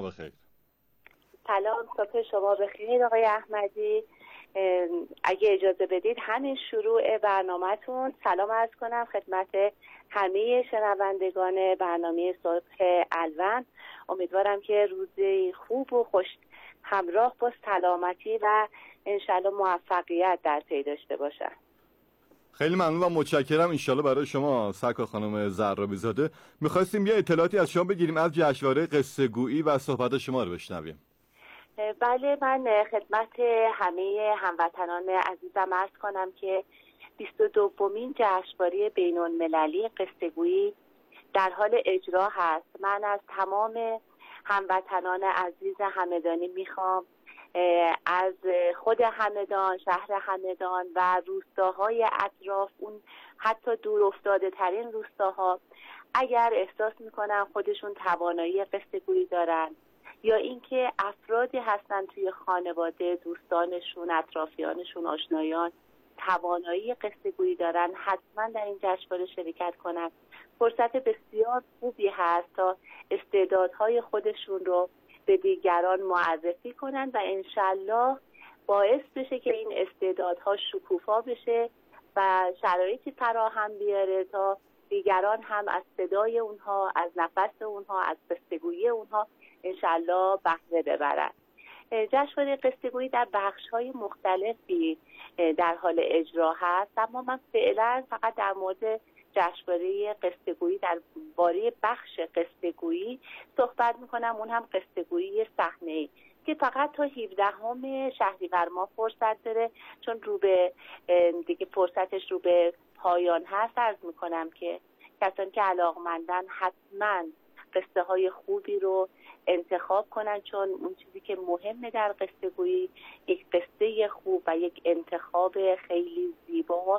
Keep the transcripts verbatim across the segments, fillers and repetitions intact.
بخیر. سلام، صبح شما بخیر آقای احمدی. اگه اجازه بدید همین شروع برنامه‌تون سلام عرض کنم خدمت همه شنوندگان برنامه صبح الون. امیدوارم که روزی خوب و خوش همراه با سلامتی و انشالله موفقیت در پی داشته باشن. خیلی ممنون و متشکرم. انشالله برای شما سرکار خانم زرابی زاده. میخواستیم یه اطلاعاتی از شما بگیریم از جشنواره قصه گویی و صحبت شما رو بشنویم. بله، من خدمت همه هموطنان عزیزم عرض کنم که بیست و دومین جشنواره بین‌المللی قصه گویی در حال اجرا هست. من از تمام هموطنان عزیز همدانی میخوام از خود همدان، شهر همدان و روستاهای اطراف، اون حتی دور افتاده ترین روستاها، اگر احساس میکنن خودشون توانایی قصه گویی دارن یا اینکه افرادی هستن توی خانواده، دوستانشون، اطرافیانشون، آشنایان توانایی قصه گویی دارن، حتما در این جشنواره شرکت کنن. فرصت بسیار خوبی هست تا استعدادهای خودشون رو به دیگران معرفی کنن و انشالله باعث بشه که این استعدادها شکوفا بشه و شرایطی فراهم بیاره تا دیگران هم از صدای اونها، از نفس اونها، از قصه‌گویی اونها انشالله بهره ببرن. جشنواره قصه‌گویی در بخش‌های مختلفی در حال اجرا هست، اما من فعلا فقط در مورد جشنواره قصه‌گویی در باره بخش قصه‌گویی صحبت میکنم، اون هم قصه‌گویی صحنه‌ای که فقط تا هفدهم شهریور ماه فرصت داره، چون رو به دیگه فرصتش رو به پایان هست. عرض میکنم که کسانی که علاقمندن حتما قصه های خوبی رو انتخاب کنن، چون اون چیزی که مهمه در قصه گویی یک قصه خوب و یک انتخاب خیلی زیبا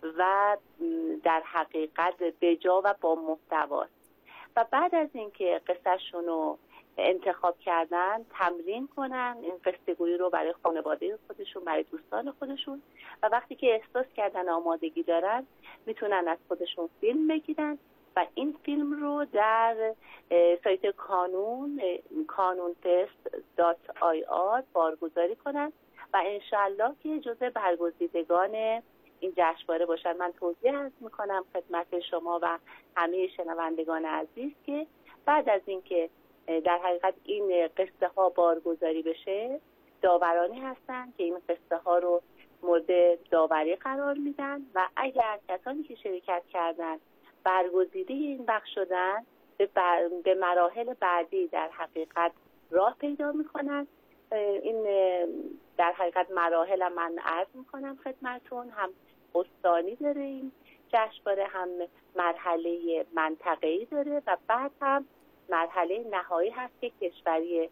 و در حقیقت بجا و با محتواست. و بعد از اینکه قصهشون رو انتخاب کردن تمرین کنن این قصه گویی رو برای خانواده خودشون، برای دوستان خودشون، و وقتی که احساس کردن آمادگی دارن میتونن از خودشون فیلم بگیرن و این فیلم رو در سایت کانون کانون فست دات آی آر بارگذاری کنن و انشالله که جزء برگزیدگان این جشنواره باشن. من توضیح عرض میکنم خدمت شما و همه شنوندگان عزیز که بعد از اینکه در حقیقت این قصه ها بارگذاری بشه، داورانی هستن که این قصه ها رو مورد داوری قرار میدن و اگر کسانی که شرکت کردن برگزیده این بخش شدن به, بر... به مراحل بعدی در حقیقت راه پیدا میکنن. این در حقیقت مراحل من عرض میکنم خدمتون، هم استانی داره این جشنواره، هم مرحله منطقه‌ای داره و بعد هم مرحله نهایی هست که کشوریه.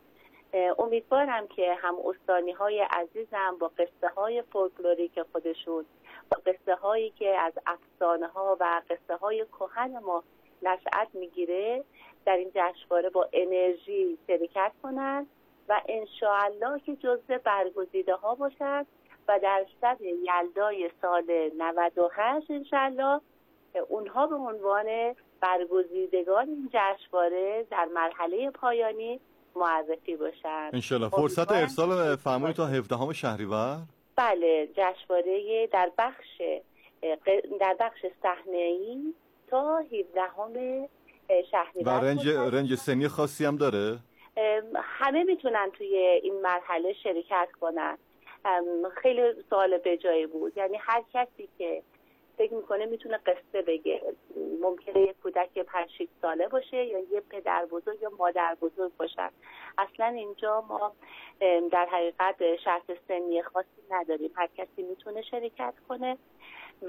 امیدوارم که هم استانی های عزیزم با قصه های فولکلوریک خودشون، با قصه هایی که از افسانه ها و قصه های کهن ما نشأت میگیره در این جشنواره با انرژی شرکت کنن و انشاءالله که جزء برگزیده ها باشن و در شب یلدای سال نود و هشت انشاءالله اونها به عنوان برگزیدگان این جشنواره در مرحله پایانی معرفی باشن. انشاءالله. فرصت ارسال فرمایید تا هفدهم شهریور؟ بله، جشنواره در بخش در بخش صحنه‌ای تا هفدهم شهریور. و رنج رنج سنی خاصی هم داره؟ همه میتونن توی این مرحله شرکت کنن. خیلی سوال بجایی بود، یعنی هر کسی که فکر میکنه میتونه قصه بگه. ممکنه یه کودک پنج شش ساله باشه یا یه پدر بزرگ یا مادر بزرگ باشن. اصلا اینجا ما در حقیقت شرط سنی خاصی نداریم، هر کسی میتونه شرکت کنه و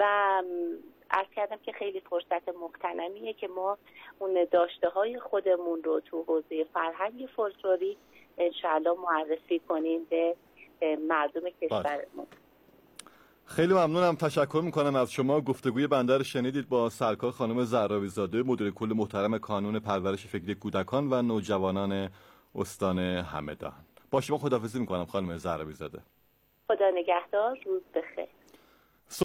عرض کردم که خیلی فرصت مغتنمیه که ما اون داشته های خودمون رو تو حوزه فرهنگ فولکلوری انشاءالله معرفی کنیم به مردم کشورمون. خیلی ممنونم، تشکر میکنم از شما. گفتگوی بنده رو شنیدید با سرکار خانم زرابی زاده، مدیر کل محترم کانون پرورش فکری کودکان و نوجوانان استان همدان. با شما خداحافظی میکنم خانم زرابی زاده. خدا نگهدار، روز بخیر.